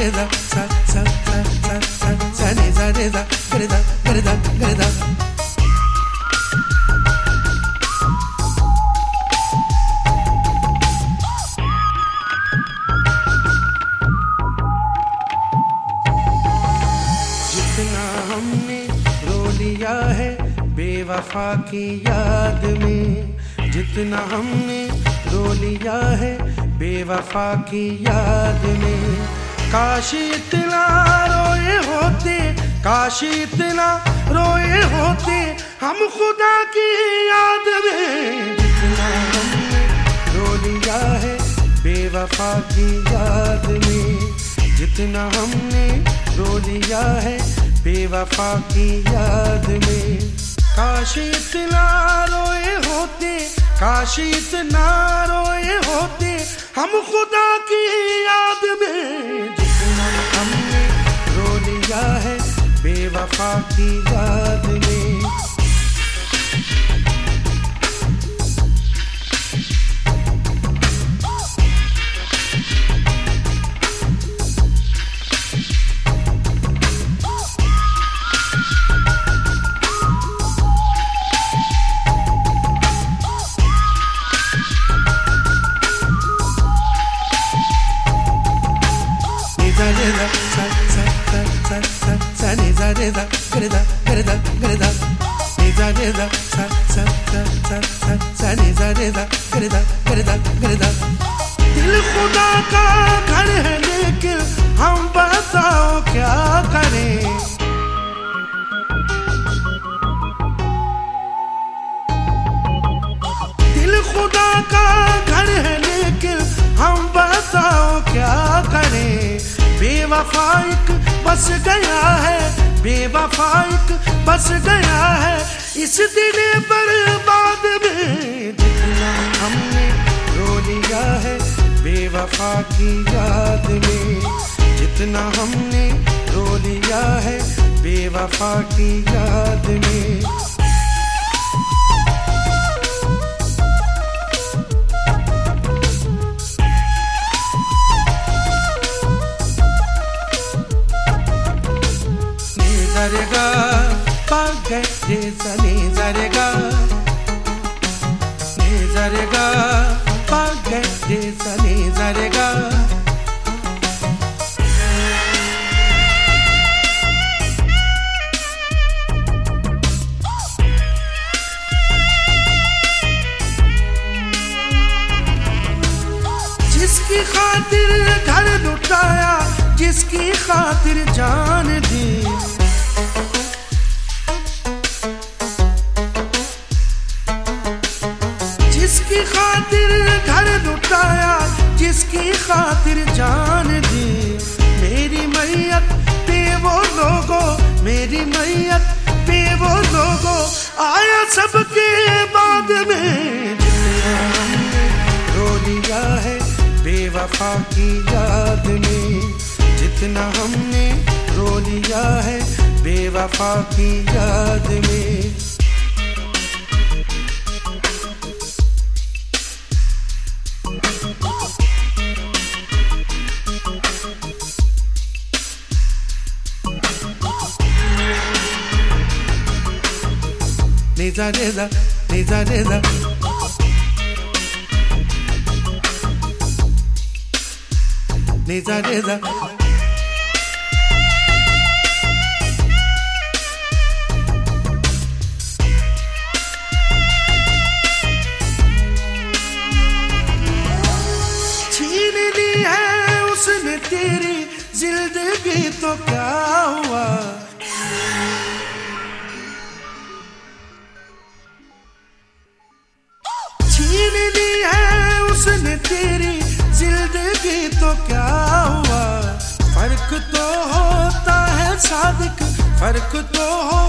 re da sa sa sa sa sa sa ni sa re da re da re da re da जितना हमने रो लिया है बेवफा की याद में, जितना हमने रो लिया है बेवफा की याद में। काश इतना रोए होते, काश इतना रोए होते हम खुदा की याद में। जितना हमने रो लिया है बेवफा की याद में, जितना हमने रो लिया है बेवफा की याद में। काश इतना रोए होते, काश इतना रोए होते हम खुदा की याद में। जितना हमने रो लिया है बेवफा की याद में। Re da sa sa sa sa sa sa ni sa re da re da re da re da ni sa re da sa sa sa sa sa sa ni sa re da re da re da re da। दिल खुदा का घर है लेकिन हम बताओ क्या करें। दिल खुदा का घर है लेकिन हम बताओ क्या करें। बेवफा एक बस गया है, बेवफा एक बस गया है इस दिल बर्बाद में। जितना हमने रो लिया है बेवफा की याद में, जितना हमने रो लिया है बेवफा की याद में। Zarega, pagai re sa ni zarega, ni zarega, pagai re sa ni zarega। जिसकी खातिर घर लुटाया, जिसकी खातिर जान दी, जिसकी खातिर घर लुटाया, जिसकी खातिर जान दी। मेरी मैयत पे वो लोगों, मेरी मैयत पे वो लोगों आया सबके बाद में। जितना हमने रो लिया है बेवफा की याद में, जितना हमने रो लिया है बेवफा की याद में। Ni za re da, ni za re da, ni za re da। छीन ली है उसने तेरी जिंदगी तो क्या हुआ। छीन ली है उसने तेरी जिंदगी तो क्या हुआ। फर्क तो होता है सादिक, फर्क तो